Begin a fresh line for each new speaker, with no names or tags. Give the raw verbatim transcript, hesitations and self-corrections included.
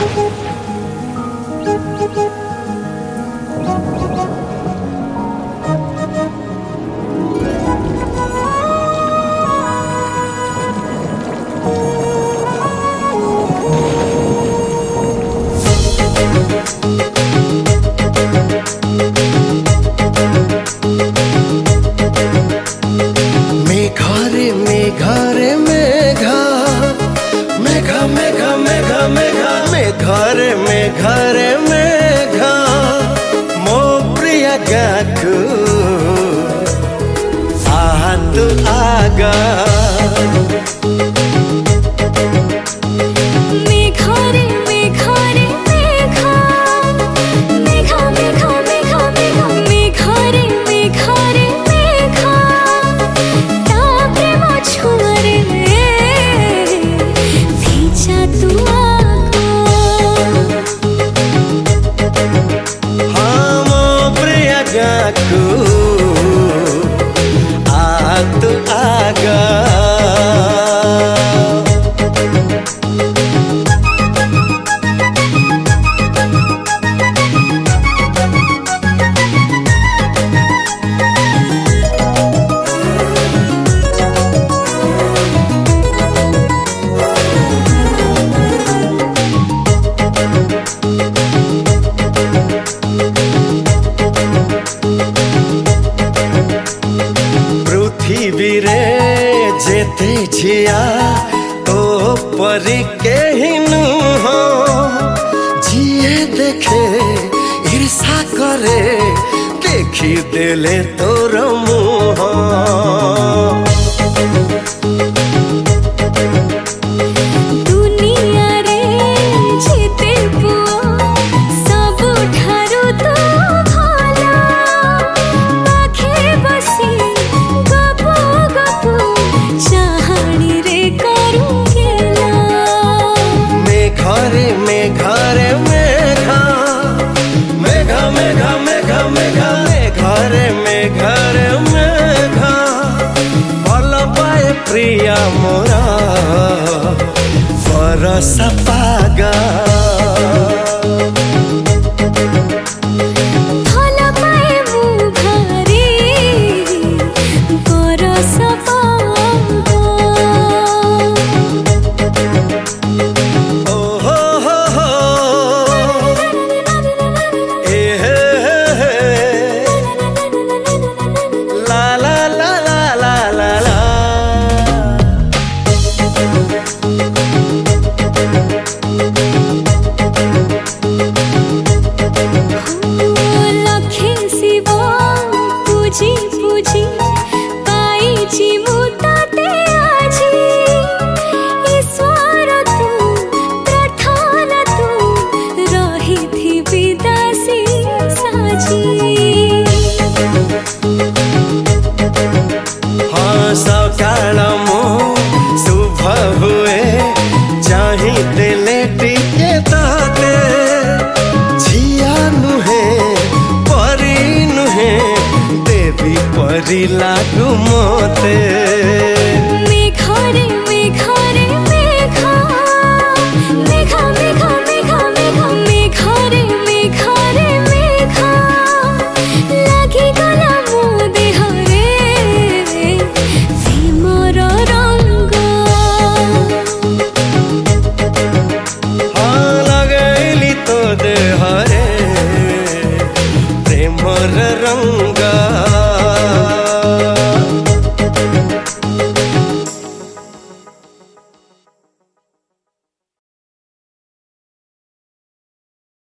मेघारे मेघारे मेघा मेघा मेघा मेघा मेघा मेघारे मेघारे मेघा मो प्रिय गाथु आतु आगा आतु आगा पृथ्वीरे जेते झिया तो परी के नुह जिए देखे ईर्षा करे देखी देले तोर मुह मेघारे मेघा मेघा मेघा मेघा मेघा मेघारे मेघारे मेघा भल पाए प्रिया मोरा बरस पागा।